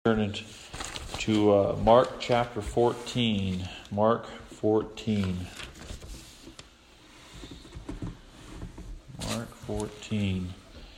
Turn to Mark chapter 14. Mark 14. Mark 14.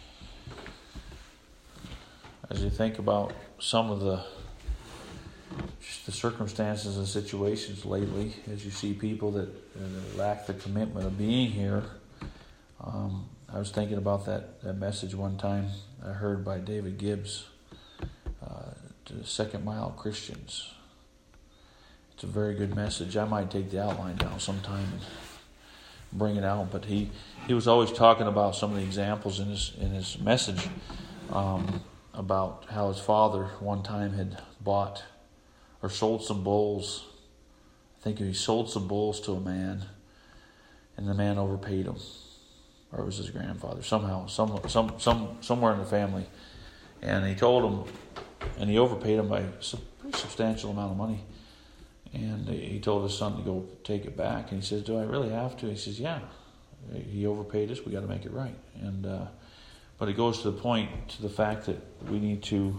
As you think about some of the circumstances and situations lately, as you see people that lack the commitment of being here, I was thinking about that message one time I heard by David Gibbs. To the Second Mile Christians. It's a very good message. I might take the outline down sometime and bring it out, but he was always talking about some of the examples in his message about how his father one time had bought or sold some bulls. I think he sold some bulls to a man, and the man overpaid him, or it was his grandfather. Somehow, somewhere in the family, and he told him. And he overpaid him by a pretty substantial amount of money. And he told his son to go take it back. And he says, "Do I really have to?" He says, "Yeah. He overpaid us. We got to make it right." And but it goes to the point, to the fact that we need to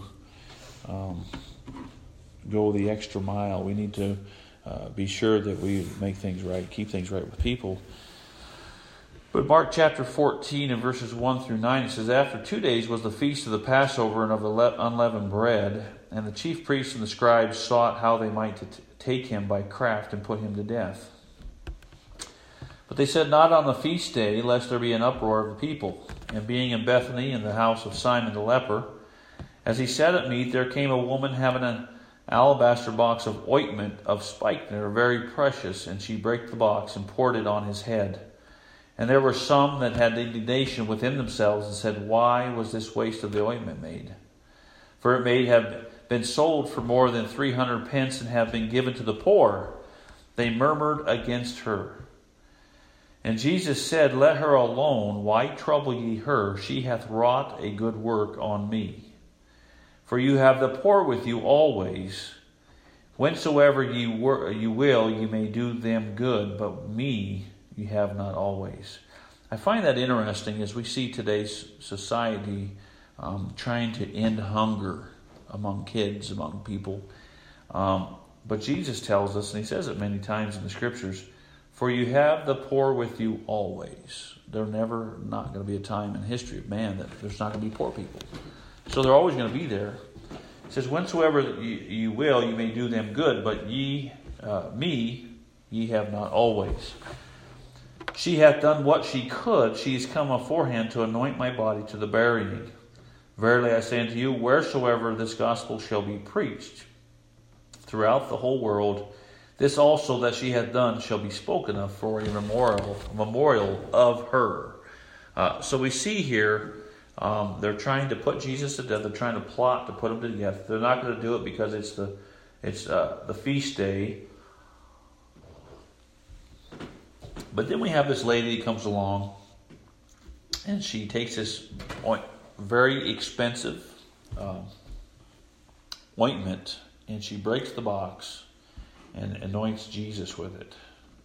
go the extra mile. We need to be sure that we make things right, keep things right with people. But Mark chapter 14 and verses 1 through 9, it says, "After 2 days was the feast of the Passover and of the unleavened bread, and the chief priests and the scribes sought how they might take him by craft and put him to death. But they said, Not on the feast day, lest there be an uproar of the people. And being in Bethany in the house of Simon the leper, as he sat at meat, there came a woman having an alabaster box of ointment of spikenard, very precious, and she brake the box and poured it on his head. And there were some that had indignation within themselves and said, Why was this waste of the ointment made? For it may have been sold for more than 300 pence and have been given to the poor. They murmured against her. And Jesus said, Let her alone. Why trouble ye her? She hath wrought a good work on me. For you have the poor with you always. Whensoever ye will, ye may do them good, but me you have not always." I find that interesting as we see today's society trying to end hunger among kids, among people. But Jesus tells us, and he says it many times in the scriptures, for you have the poor with you always. There's never not going to be a time in the history of man that there's not going to be poor people. So they're always going to be there. It says, whensoever you will, you may do them good, but me ye have not always. She hath done what she could. She is come aforehand to anoint my body to the burying. Verily I say unto you, wheresoever this gospel shall be preached throughout the whole world, this also that she hath done shall be spoken of for a memorial of her. So we see here, they're trying to put Jesus to death. They're trying to plot to put him to death. They're not going to do it because it's the feast day. But then we have this lady that comes along, and she takes this very expensive ointment, and she breaks the box and anoints Jesus with it.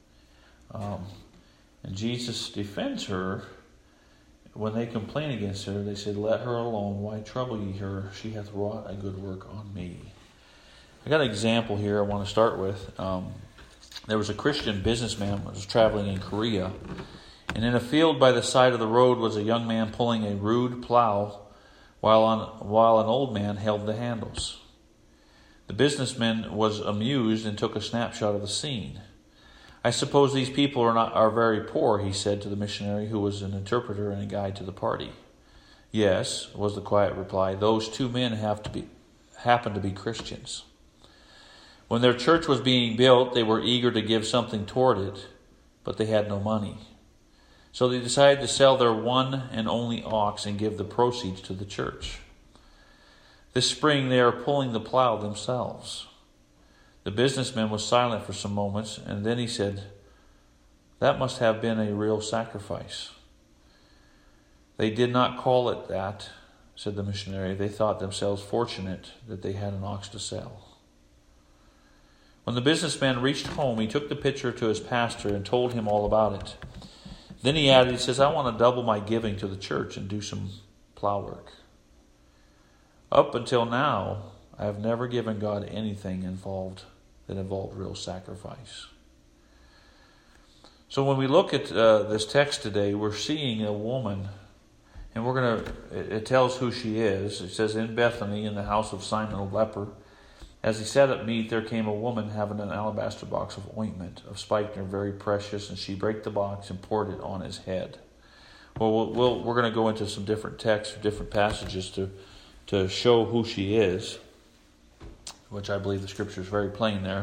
And Jesus defends her. When they complain against her, they said, Let her alone. Why trouble ye her? She hath wrought a good work on me. I got an example here I want to start with. There was a Christian businessman who was traveling in Korea, and in a field by the side of the road was a young man pulling a rude plow while an old man held the handles. The businessman was amused and took a snapshot of the scene. I suppose these people are very poor, he said to the missionary, who was an interpreter and a guide to the party. Yes, was the quiet reply. Those two men happen to be Christians. When their church was being built, they were eager to give something toward it, but they had no money. So they decided to sell their one and only ox and give the proceeds to the church. This spring they are pulling the plow themselves. The businessman was silent for some moments, and then he said, That must have been a real sacrifice. They did not call it that, said the missionary. They thought themselves fortunate that they had an ox to sell. When the businessman reached home, he took the picture to his pastor and told him all about it. Then he added, he says, I want to double my giving to the church and do some plow work. Up until now, I have never given God anything that involved real sacrifice. So when we look at this text today, we're seeing a woman, and it tells who she is. It says, in Bethany, in the house of Simon the leper, as he sat at meat, there came a woman having an alabaster box of ointment of spikenard, very precious, and she brake the box and poured it on his head. Well, we're going to go into some different texts, different passages to show who she is, which I believe the Scripture is very plain there.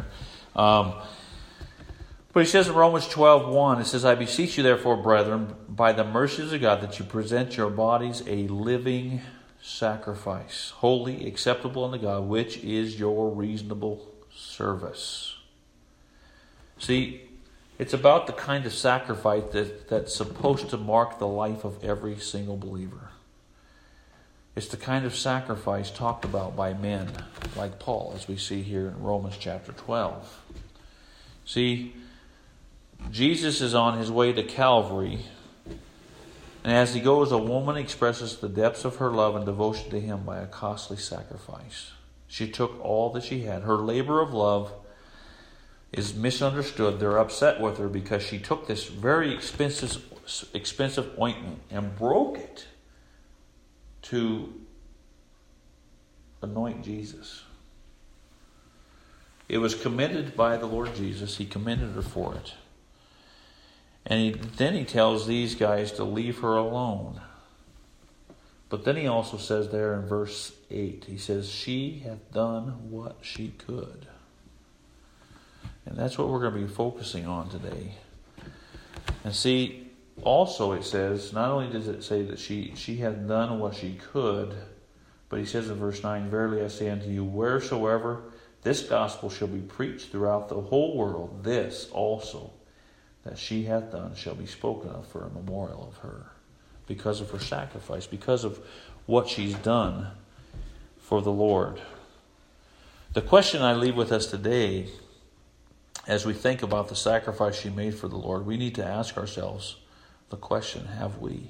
But he says in Romans 12:1, it says, I beseech you therefore, brethren, by the mercies of God, that you present your bodies a living sacrifice, holy, acceptable unto God, which is your reasonable service. See, it's about the kind of sacrifice that's supposed to mark the life of every single believer. It's the kind of sacrifice talked about by men like Paul, as we see here in Romans chapter 12. See, Jesus is on his way to Calvary, and as he goes, a woman expresses the depths of her love and devotion to him by a costly sacrifice. She took all that she had. Her labor of love is misunderstood. They're upset with her because she took this very expensive ointment and broke it to anoint Jesus. It was commended by the Lord Jesus. He commended her for it. And then he tells these guys to leave her alone. But then he also says there in verse 8, he says, she hath done what she could. And that's what we're going to be focusing on today. And see, also it says, not only does it say that she hath done what she could, but he says in verse 9, verily I say unto you, wheresoever this gospel shall be preached throughout the whole world, this also that she hath done shall be spoken of for a memorial of her, because of her sacrifice, because of what she's done for the Lord. The question I leave with us today, as we think about the sacrifice she made for the Lord, we need to ask ourselves the question, have we?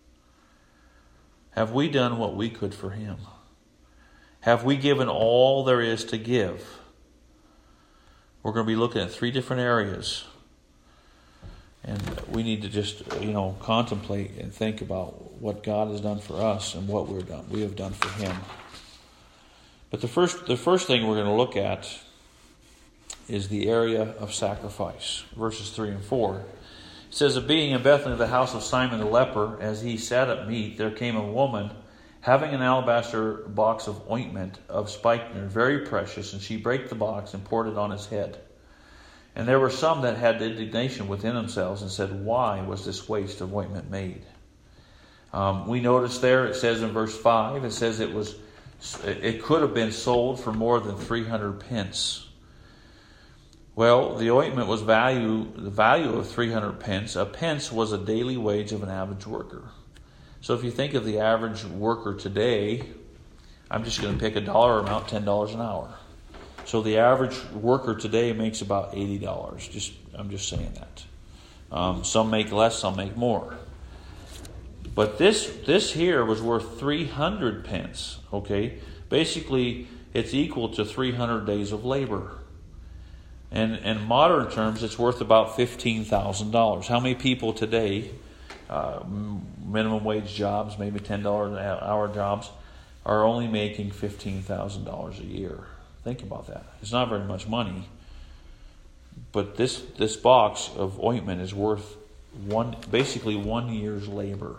Have we done what we could for him? Have we given all there is to give? We're going to be looking at 3 different areas. And we need to just, contemplate and think about what God has done for us and what we have done for him. But the first thing we're going to look at is the area of sacrifice. Verses 3 and 4. It says, being in Bethany, the house of Simon the leper, as he sat at meat, there came a woman having an alabaster box of ointment of spikenard, very precious, and she brake the box and poured it on his head. And there were some that had indignation within themselves and said, why was this waste of ointment made? We notice there, it says in verse 5, it says it could have been sold for more than 300 pence. Well, the ointment was the value of 300 pence. A pence was a daily wage of an average worker. So if you think of the average worker today, I'm just going to pick a dollar amount, $10 an hour. So the average worker today makes about $80. I'm just saying that. Some make less, some make more. But this here was worth 300 pence. Okay, basically it's equal to 300 days of labor. And in modern terms, it's worth about $15,000. How many people today, minimum wage jobs, maybe $10 an hour jobs, are only making $15,000 a year? Think about that. It's not very much money. But this box of ointment is worth basically 1 year's labor.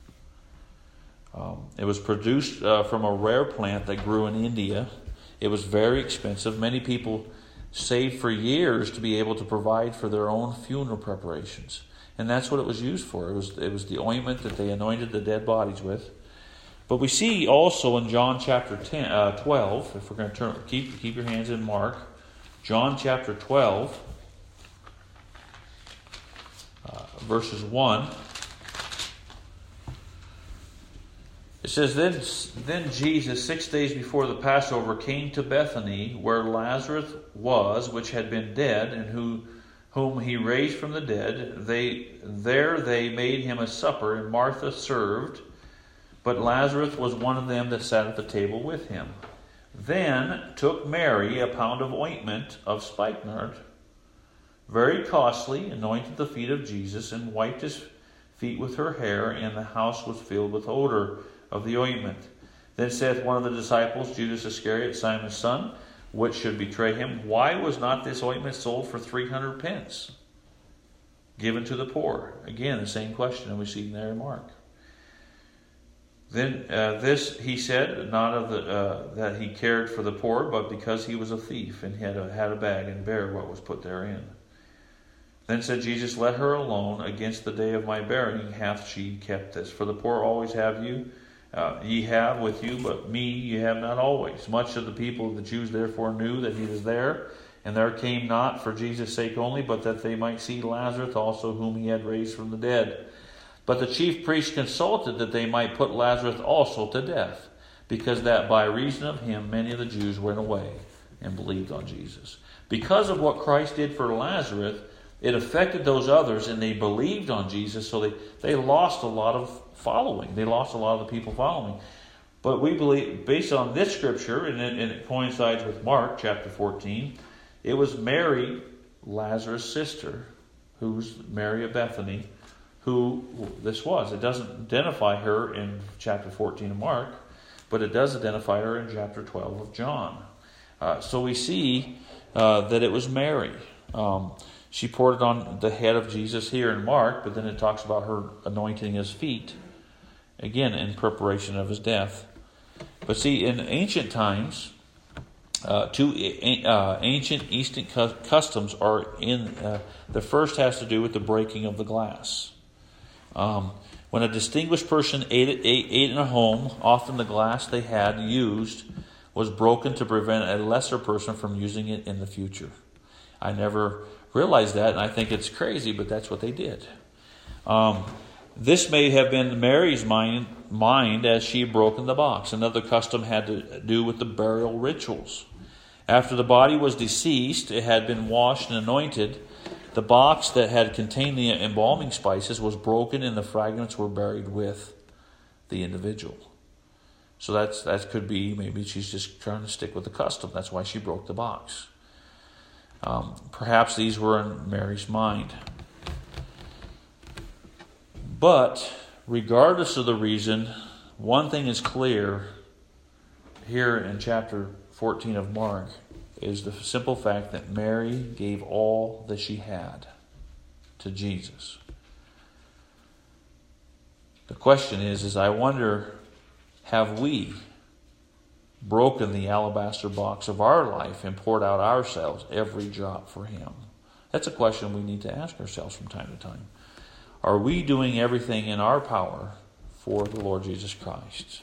It was produced from a rare plant that grew in India. It was very expensive. Many people saved for years to be able to provide for their own funeral preparations. And that's what it was used for. It was the ointment that they anointed the dead bodies with. But we see also in John chapter 12, if we're going to keep your hands in Mark, John chapter 12, verses 1. It says, Then Jesus, 6 days before the Passover, came to Bethany, where Lazarus was, which had been dead, and whom he raised from the dead. They made him a supper, and Martha served, but Lazarus was one of them that sat at the table with him. Then took Mary a pound of ointment of spikenard, very costly, anointed the feet of Jesus, and wiped his feet with her hair, and the house was filled with odor of the ointment. Then saith one of the disciples, Judas Iscariot, Simon's son, which should betray him, why was not this ointment sold for 300 pence, given to the poor? Again, the same question we see there in Mark. Then this he said, not of that he cared for the poor, but because he was a thief, and had a bag, and bare what was put therein. Then said Jesus, let her alone. Against the day of my burying hath she kept this. For the poor always have you, ye have with you, but me ye have not always. Much of the people of the Jews therefore knew that he was there, and there came not for Jesus' sake only, but that they might see Lazarus also, whom he had raised from the dead. But the chief priests consulted that they might put Lazarus also to death, because that by reason of him many of the Jews went away and believed on Jesus. Because of what Christ did for Lazarus, it affected those others, and they believed on Jesus, so they lost a lot of following. They lost a lot of the people following. But we believe, based on this scripture, and it coincides with Mark chapter 14, it was Mary, Lazarus' sister, who's Mary of Bethany, who this was. It doesn't identify her in chapter 14 of Mark, but it does identify her in chapter 12 of John. So we see that it was Mary. She poured it on the head of Jesus here in Mark, but then it talks about her anointing his feet, again in preparation of his death. But see, in ancient times, two ancient Eastern customs are in. The first has to do with the breaking of the glass. When a distinguished person ate in a home, often the glass they had used was broken to prevent a lesser person from using it in the future. I never realized that, and I think it's crazy, but that's what they did. This may have been Mary's mind as she had broken the box. Another custom had to do with the burial rituals. After the body was deceased, it had been washed and anointed. The box that had contained the embalming spices was broken, and the fragments were buried with the individual. So that could be, maybe she's just trying to stick with the custom. That's why she broke the box. Perhaps these were in Mary's mind. But regardless of the reason, one thing is clear here in chapter 14 of Mark is the simple fact that Mary gave all that she had to Jesus. The question is I wonder, have we broken the alabaster box of our life and poured out ourselves every drop for him? That's a question we need to ask ourselves from time to time. Are we doing everything in our power for the Lord Jesus Christ?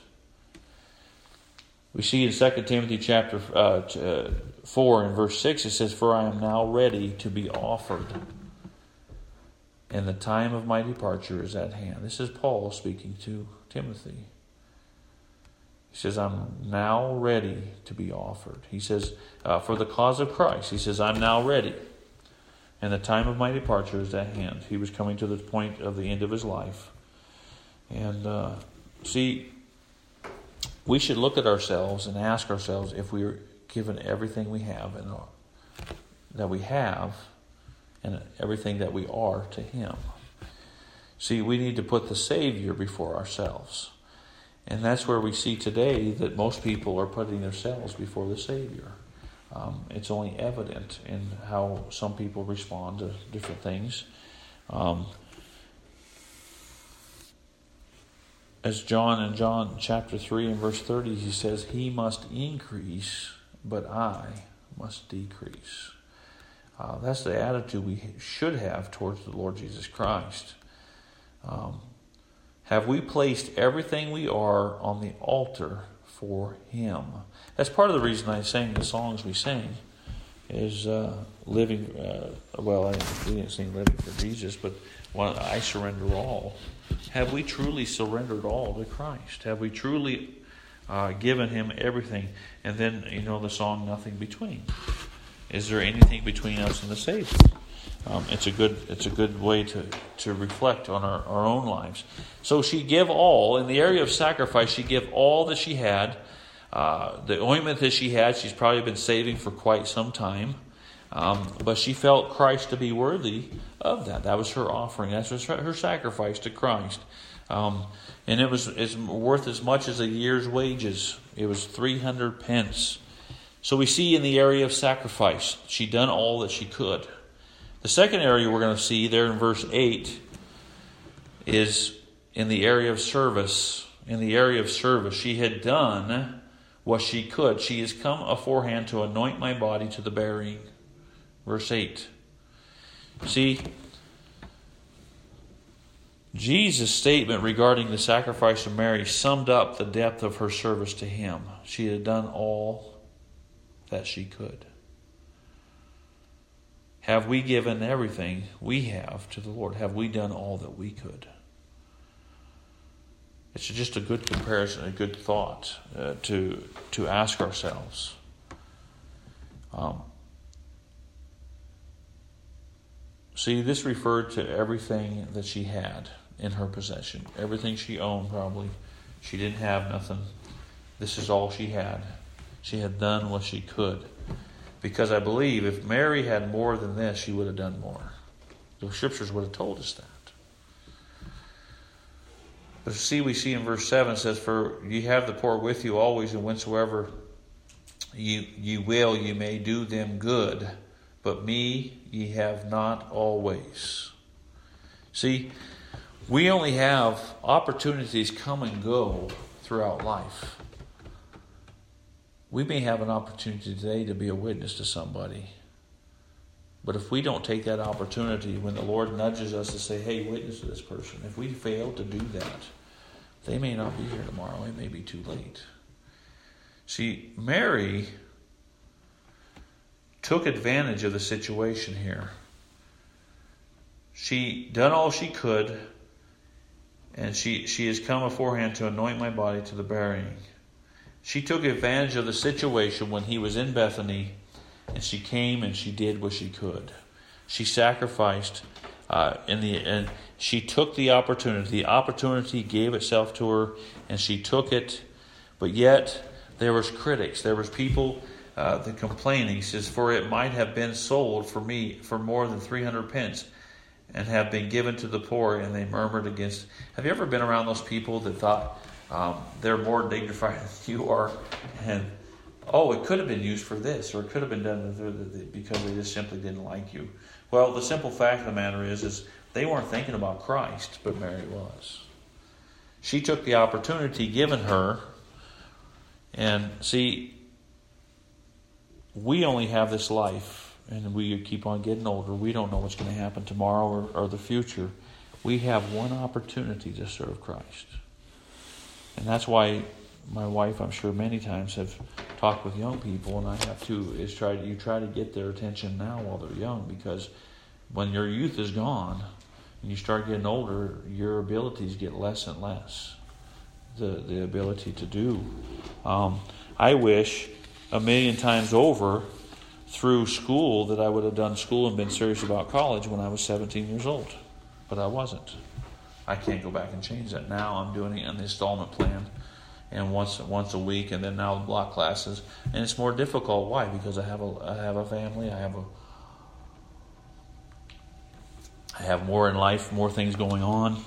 We see in 2 Timothy chapter 4 and verse 6, it says, for I am now ready to be offered, and the time of my departure is at hand. This is Paul speaking to Timothy. He says, I'm now ready to be offered. He says, for the cause of Christ, he says, I'm now ready. And the time of my departure is at hand. He was coming to the point of the end of his life. And see, we should look at ourselves and ask ourselves if we are given everything we have and that we have and everything that we are to him. See, we need to put the Savior before ourselves. And that's where we see today that most people are putting themselves before the Savior. It's only evident in how some people respond to different things. As John in John chapter 3 and verse 30, he says, he must increase, but I must decrease. That's the attitude we should have towards the Lord Jesus Christ. Have we placed everything we are on the altar for him? That's part of the reason I sang the songs we sing, is living, we didn't sing living for Jesus, but I surrender all. Have we truly surrendered all to Christ? Have we truly given him everything? And then, the song, Nothing Between. Is there anything between us and the Savior? It's a good way to reflect on our own lives. So she gave all. In the area of sacrifice, she gave all that she had. The ointment that she had, she's probably been saving for quite some time. But she felt Christ to be worthy of that. That was her offering. That was her sacrifice to Christ. And it's worth as much as a year's wages. It was 300 pence. So we see in the area of sacrifice, she done all that she could. The second area we're going to see there in verse 8 is in the area of service. In the area of service, she had done what she could. She has come aforehand to anoint my body to the burying. Verse 8. See, Jesus' statement regarding the sacrifice of Mary summed up the depth of her service to Him. She had done all that she could. Have we given everything we have to the Lord? Have we done all that we could? It's just a good comparison, a good thought to ask ourselves. See, this referred to everything that she had in her possession. Everything she owned, probably. She didn't have nothing. This is all she had. She had done what she could. Because I believe if Mary had more than this, she would have done more. The Scriptures would have told us that. But see, we see in verse 7, it says, "For ye have the poor with you always, and whensoever you will, you may do them good. But me ye have not always." See, we only have opportunities come and go throughout life. We may have an opportunity today to be a witness to somebody. But if we don't take that opportunity when the Lord nudges us to say, hey, witness to this person, if we fail to do that, they may not be here tomorrow. It may be too late. See, Mary took advantage of the situation here. She done all she could, and she has come aforehand to anoint my body to the burying. She took advantage of the situation when he was in Bethany, and she came and she did what she could. She sacrificed and she took the opportunity. The opportunity gave itself to her, and she took it. But yet there was critics. There was people that complaining. He says, "For it might have been sold for me for more than 300 pence, and have been given to the poor." And they murmured against. Have you ever been around those people that thought they're more dignified than you are, and it could have been used for this, or it could have been done because they just simply didn't like you? Well, the simple fact of the matter is they weren't thinking about Christ, but Mary was. She took the opportunity given her, and see, we only have this life, and we keep on getting older. We don't know what's going to happen tomorrow or the future. We have one opportunity to serve Christ. And that's why my wife, I'm sure many times, have talked with young people, and I have too, is you try to get their attention now while they're young, because when your youth is gone and you start getting older, your abilities get less and less. The ability to do. I wish a million times over through school that I would have done school and been serious about college when I was 17 years old. But I wasn't. I can't go back and change that. Now I'm doing it on the installment plan, and once a week, and then now the block classes, and it's more difficult. Why? Because I have a family. I have more in life, more things going on.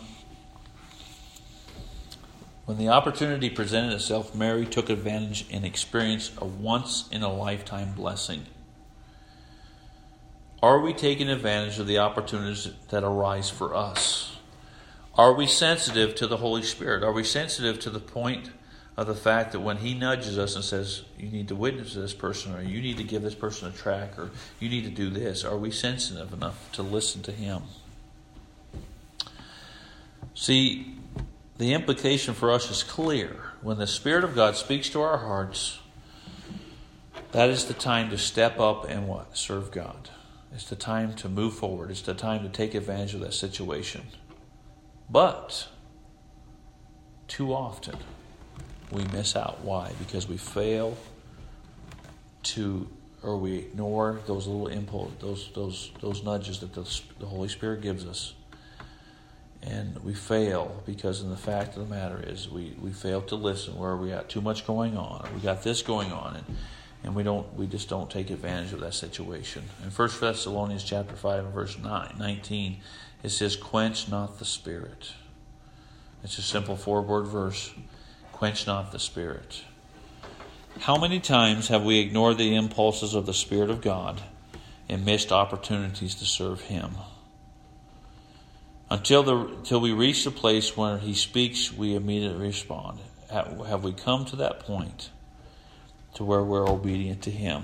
When the opportunity presented itself, Mary took advantage and experienced a once-in-a-lifetime blessing. Are we taking advantage of the opportunities that arise for us? Are we sensitive to the Holy Spirit? Are we sensitive to the point of the fact that when He nudges us and says, you need to witness to this person, or you need to give this person a tract, or you need to do this, are we sensitive enough to listen to Him? See, the implication for us is clear. When the Spirit of God speaks to our hearts, that is the time to step up and what? Serve God. It's the time to move forward. It's the time to take advantage of that situation. But too often we miss out. Why? Because we fail to, or we ignore those little impulse, those nudges that the Holy Spirit gives us. And we fail because the fact of the matter is we fail to listen where we got too much going on. Or we got this going on, and we just don't take advantage of that situation. In 1 Thessalonians chapter 5 and verse 19, it says, "Quench not the spirit." It's a simple 4-word verse. Quench not the spirit. How many times have we ignored the impulses of the Spirit of God and missed opportunities to serve Him? Until we reach the place where He speaks, we immediately respond. Have we come to that point to where we're obedient to Him?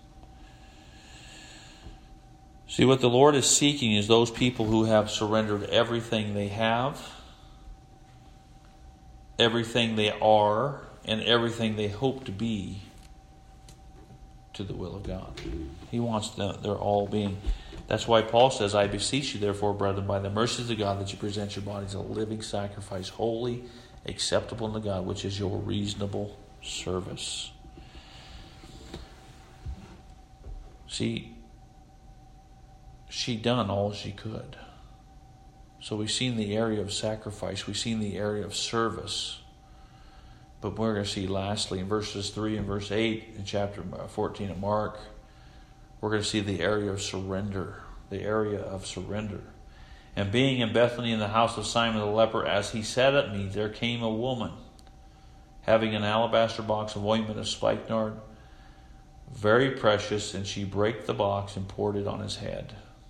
See, what the Lord is seeking is those people who have surrendered everything they have, everything they are, and everything they hope to be to the will of God. He wants them, they're all being. That's why Paul says, "I beseech you, therefore, brethren, by the mercies of God, that you present your bodies a living sacrifice, holy, acceptable unto God, which is your reasonable service." See, she done all she could. So we've seen the area of sacrifice. We've seen the area of service. But we're going to see lastly in verses 3 and verse 8 in chapter 14 of Mark, we're going to see the area of surrender. The area of surrender. "And being in Bethany in the house of Simon the leper, as he sat at meat, there came a woman, having an alabaster box of ointment of spikenard, very precious, and she brake the box and poured it on his head."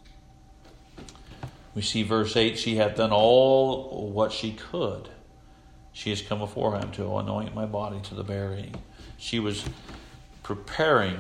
We see verse 8, "She hath done all what she could. She has come before him to anoint my body to the burying." She was preparing.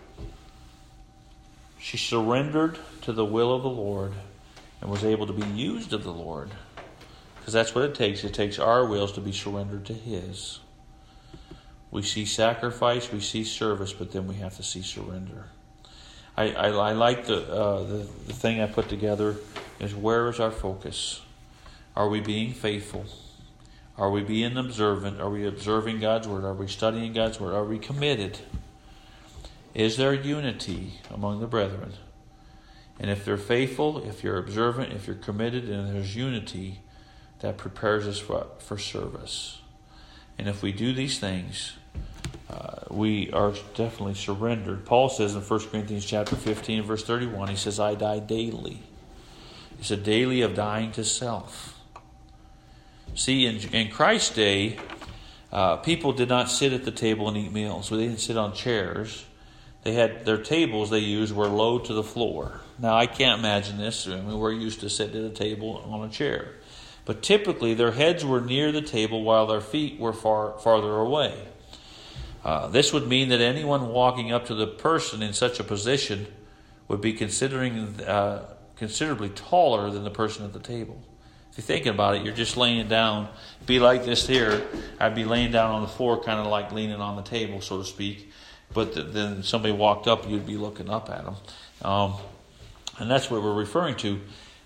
She surrendered to the will of the Lord and was able to be used of the Lord. Because that's what it takes. It takes our wills to be surrendered to His. We see sacrifice, we see service, but then we have to see surrender. I like the thing I put together is, where is our focus? Are we being faithful? Are we being observant? Are we observing God's Word? Are we studying God's Word? Are we committed? Is there unity among the brethren? And if they're faithful, if you're observant, if you're committed, and there's unity, that prepares us for service. And if we do these things, we are definitely surrendered. Paul says in 1 Corinthians chapter 15, verse 31, he says, "I die daily." It's a daily of dying to self. See, in Christ's day, people did not sit at the table and eat meals. So they didn't sit on chairs. They had their tables they used were low to the floor. Now, I can't imagine this. I mean, we're used to sitting at a table on a chair. But typically, their heads were near the table while their feet were farther away. This would mean that anyone walking up to the person in such a position would be considerably taller than the person at the table. If you're thinking about it, you're just laying down. Be like this here. I'd be laying down on the floor, kind of like leaning on the table, so to speak. But then somebody walked up, you'd be looking up at them. And that's what we're referring to.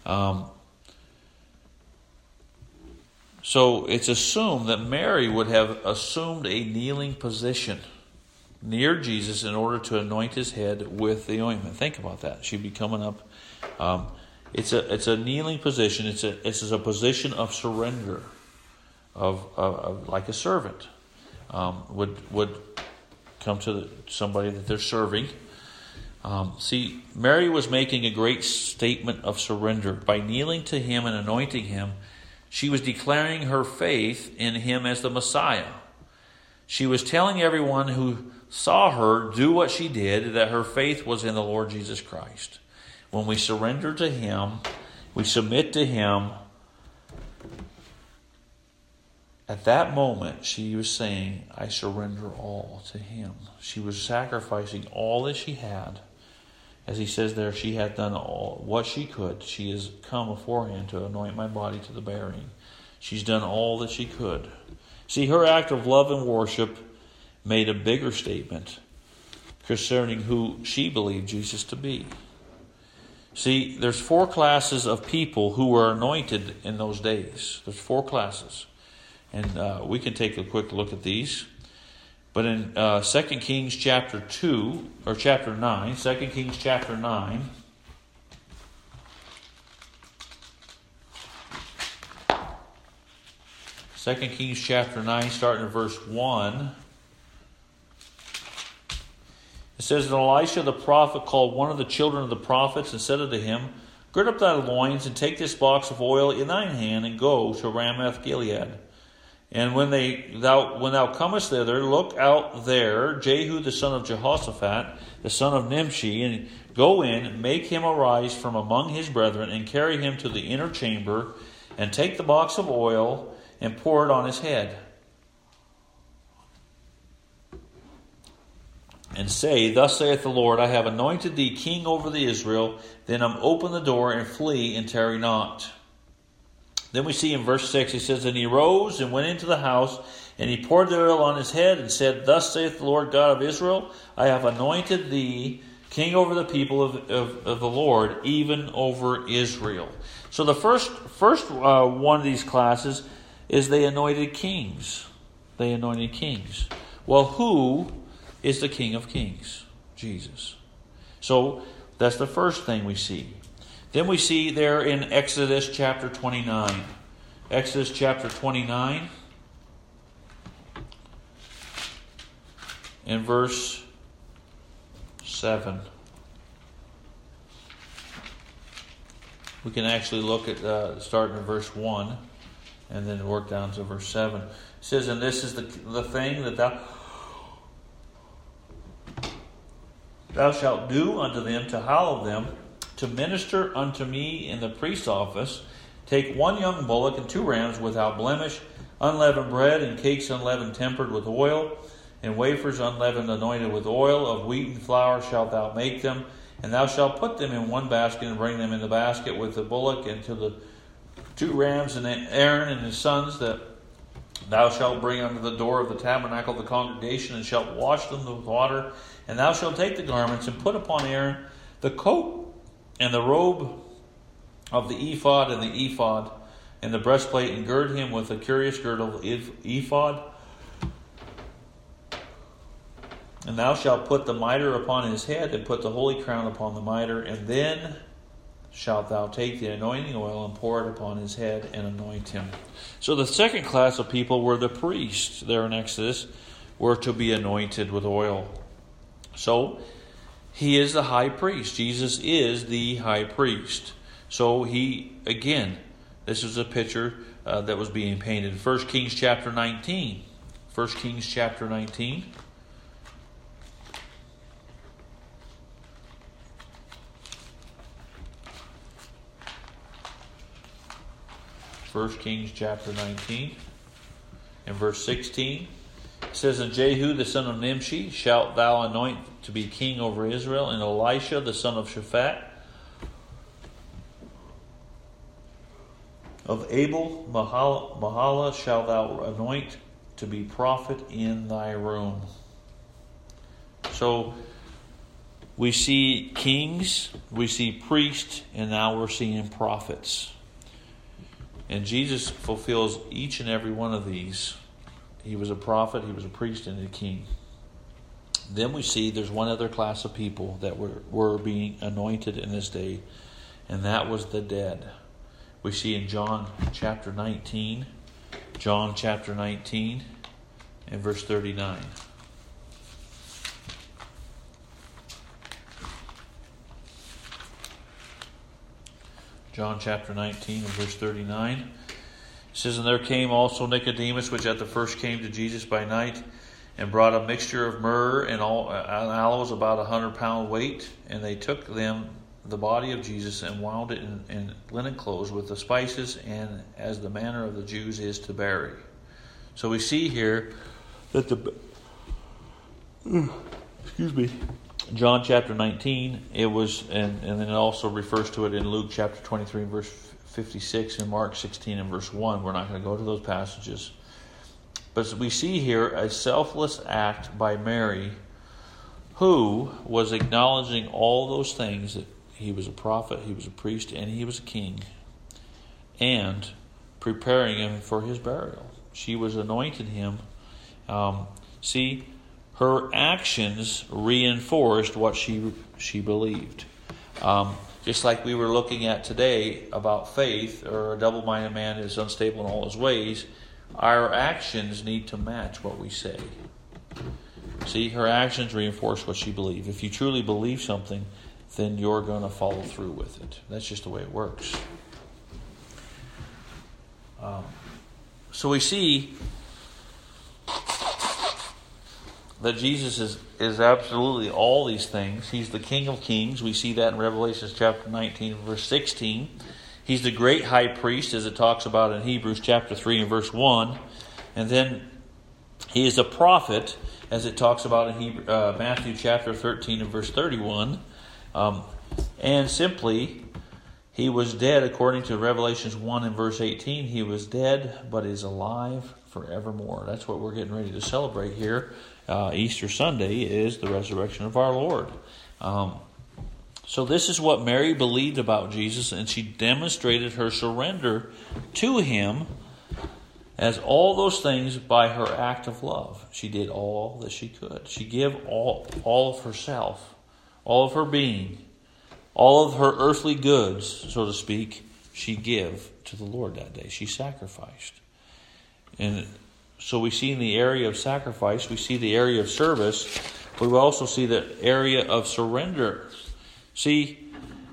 So it's assumed that Mary would have assumed a kneeling position near Jesus in order to anoint his head with the ointment. Think about that. She'd be coming up. It's a kneeling position. It's a position of surrender, of like a servant would come to somebody that they're serving. See, Mary was making a great statement of surrender by kneeling to him and anointing him. She was declaring her faith in him as the Messiah. She was telling everyone who saw her do what she did that her faith was in the Lord Jesus Christ. When we surrender to him, we submit to him. At that moment, she was saying, "I surrender all to him." She was sacrificing all that she had. As he says there, she had done all what she could. She has come beforehand to anoint my body to the burying. She's done all that she could. See, her act of love and worship made a bigger statement concerning who she believed Jesus to be. See, there's 4 classes of people who were anointed in those days. There's 4 classes. And we can take a quick look at these. But in 2 Kings chapter 2, or chapter 9, 2 Kings chapter 9, 2 Kings chapter 9, starting in verse 1. It says, And Elisha the prophet called one of the children of the prophets and said unto him, Gird up thy loins, and take this box of oil in thine hand, and go to Ramoth Gilead. And when thou comest thither, look out there Jehu the son of Jehoshaphat, the son of Nimshi, and go in, make him arise from among his brethren, and carry him to the inner chamber, and take the box of oil, and pour it on his head. And say, Thus saith the Lord, I have anointed thee king over the Israel. Then open the door, and flee, and tarry not. Then we see in verse 6, he says, And he rose and went into the house, and he poured the oil on his head, and said, Thus saith the Lord God of Israel, I have anointed thee king over the people of the Lord, even over Israel. So the first one of these classes is they anointed kings. They anointed kings. Well, who is the King of Kings? Jesus. So that's the first thing we see. Then we see there in Exodus chapter 29. Exodus chapter 29 in verse 7. We can actually look at starting in verse 1 and then work down to verse 7. It says, And this is the thing that thou shalt do unto them to hallow them, to minister unto me in the priest's office. Take 1 young bullock and 2 rams without blemish, unleavened bread and cakes unleavened tempered with oil, and wafers unleavened anointed with oil. Of wheaten flour shalt thou make them, and thou shalt put them in 1 basket, and bring them in the basket with the bullock and to the 2 rams, and Aaron and his sons that thou shalt bring unto the door of the tabernacle of the congregation, and shalt wash them with water. And thou shalt take the garments, and put upon Aaron the coat and the robe of the ephod, and the ephod and the breastplate, and gird him with a curious girdle of ephod. And thou shalt put the mitre upon his head, and put the holy crown upon the mitre. And then shalt thou take the anointing oil, and pour it upon his head, and anoint him. So the second class of people were the priests there in Exodus, were to be anointed with oil. So he is the high priest. Jesus is the high priest. So he, again, this is a picture that was being painted. 1 Kings chapter 19. 1 Kings chapter 19. First Kings chapter 19 and verse 16. It says, And Jehu the son of Nimshi shalt thou anoint to be king over Israel, and Elisha the son of Shaphat of Abel Mahala shalt thou anoint to be prophet in thy room. So we see kings, we see priests, and now we're seeing prophets. And Jesus fulfills each and every one of these. He was a prophet, he was a priest, and a king. Then we see there's one other class of people that were being anointed in this day, and that was the dead. We see in John chapter 19, and verse 39. John chapter 19 and verse 39. It says, And there came also Nicodemus, which at the first came to Jesus by night, and brought a mixture of myrrh and aloes about 100 pound weight. And they took them the body of Jesus, and wound it in linen clothes with the spices, and as the manner of the Jews is to bury. So we see here that John chapter 19, it was, and then it also refers to it in Luke chapter 23 and verse 56, and Mark 16 and verse 1. We're not going to go to those passages. But we see here a selfless act by Mary, who was acknowledging all those things, that he was a prophet, he was a priest, and he was a king, and preparing him for his burial. She was anointing him. Her actions reinforced what she believed. Just like we were looking at today about faith, or a double-minded man is unstable in all his ways, our actions need to match what we say. See, her actions reinforce what she believes. If you truly believe something, then you're going to follow through with it. That's just the way it works. So we see that Jesus is absolutely all these things. He's the King of Kings. We see that in Revelation chapter 19, verse 16. He's the great high priest, as it talks about in Hebrews chapter 3 and verse 1. And then he is a prophet, as it talks about in Matthew chapter 13 and verse 31. And simply, he was dead, according to Revelations 1 and verse 18. He was dead, but is alive forevermore. That's what we're getting ready to celebrate here. Easter Sunday is the resurrection of our Lord. So this is what Mary believed about Jesus, and she demonstrated her surrender to him as all those things by her act of love. She did all that she could. She gave all of herself, all of her being, all of her earthly goods, so to speak, she gave to the Lord that day. She sacrificed. And so we see in the area of sacrifice, we see the area of service, but we also see the area of surrender. See,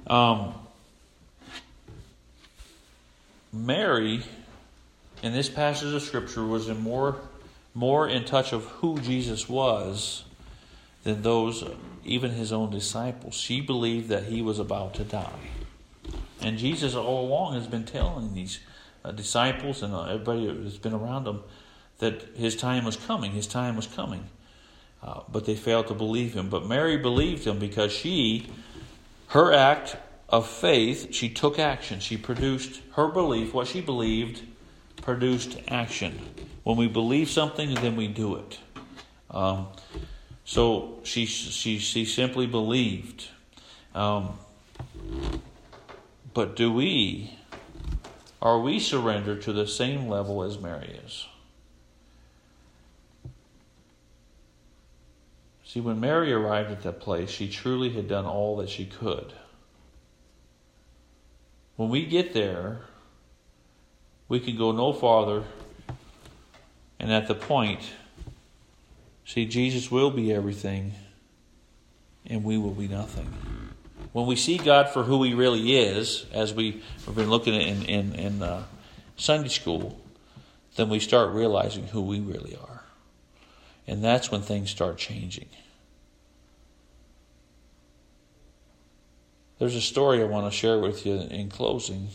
Mary, in this passage of Scripture, was more in touch of who Jesus was than those, even his own disciples. She believed that he was about to die. And Jesus all along has been telling these disciples and everybody that's been around him that his time was coming. His time was coming. But they failed to believe him. But Mary believed him because her act of faith, she took action. She produced her belief. What she believed produced action. When we believe something, then we do it. So she simply believed. But are we surrendered to the same level as Mary is? See, when Mary arrived at that place, she truly had done all that she could. When we get there, we can go no farther. And at the point, see, Jesus will be everything, and we will be nothing. When we see God for who he really is, as we've been looking at in Sunday school, then we start realizing who we really are. And that's when things start changing. There's a story I want to share with you in closing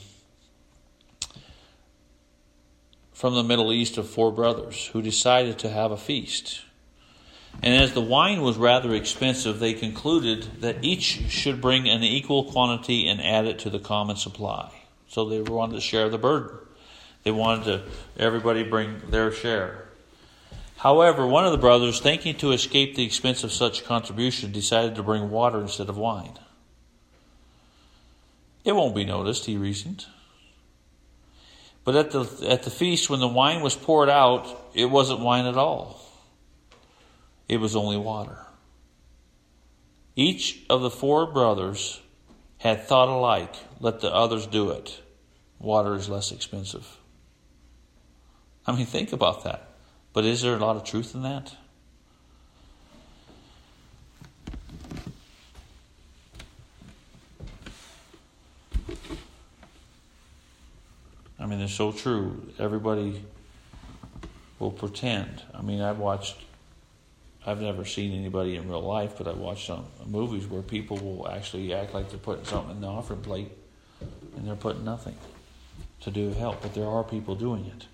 from the Middle East of 4 brothers who decided to have a feast. And as the wine was rather expensive, they concluded that each should bring an equal quantity and add it to the common supply. So they wanted to share the burden. They wanted everybody bring their share. However, one of the brothers, thinking to escape the expense of such contribution, decided to bring water instead of wine. It won't be noticed, he reasoned. But at the feast, when the wine was poured out, it wasn't wine at all. It was only water. Each of the 4 brothers had thought alike, let the others do it. Water is less expensive. I mean, think about that. But is there a lot of truth in that? I mean, it's so true. Everybody will pretend. I mean, I've never seen anybody in real life, but I've watched some movies where people will actually act like they're putting something in the offering plate and they're putting nothing to do help. But there are people doing it.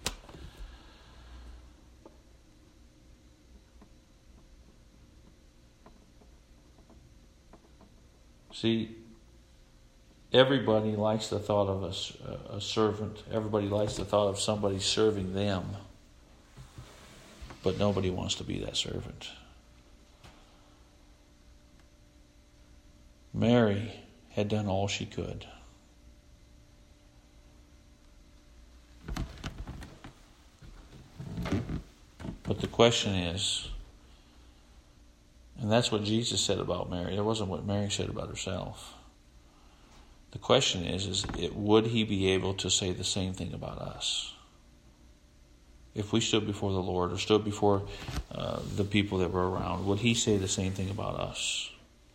See, everybody likes the thought of a servant. Everybody likes the thought of somebody serving them. But nobody wants to be that servant. Mary had done all she could. But the question is, and that's what Jesus said about Mary. It wasn't what Mary said about herself. The question is would he be able to say the same thing about us? if we stood before the Lord or stood before the people that were around, would he say the same thing about us?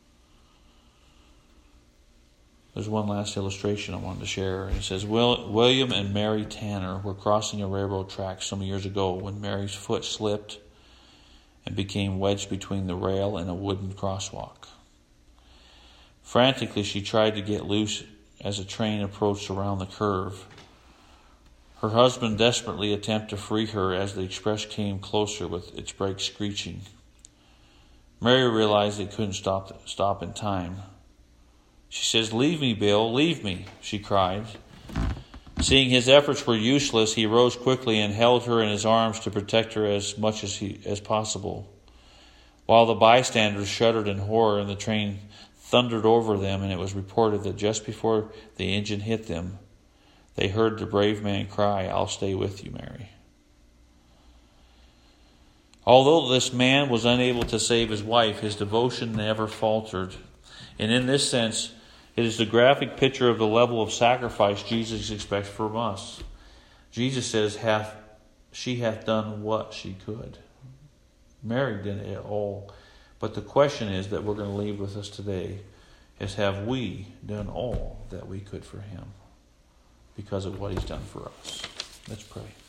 There's one last illustration I wanted to share. It says, William and Mary Tanner were crossing a railroad track some years ago when Mary's foot slipped and became wedged between the rail and a wooden crosswalk. Frantically, she tried to get loose as a train approached around the curve. Her husband desperately attempted to free her as the express came closer with its brakes screeching. Mary realized they couldn't stop in time. She says, "Leave me, Bill, leave me," she cried. Seeing his efforts were useless, he rose quickly and held her in his arms to protect her as much as possible. While the bystanders shuddered in horror and the train thundered over them, and it was reported that just before the engine hit them, they heard the brave man cry, "I'll stay with you, Mary." Although this man was unable to save his wife, his devotion never faltered. And in this sense, it is the graphic picture of the level of sacrifice Jesus expects from us. Jesus says, she hath done what she could. Mary did it all. But the question is that we're going to leave with us today is, have we done all that we could for him because of what he's done for us? Let's pray.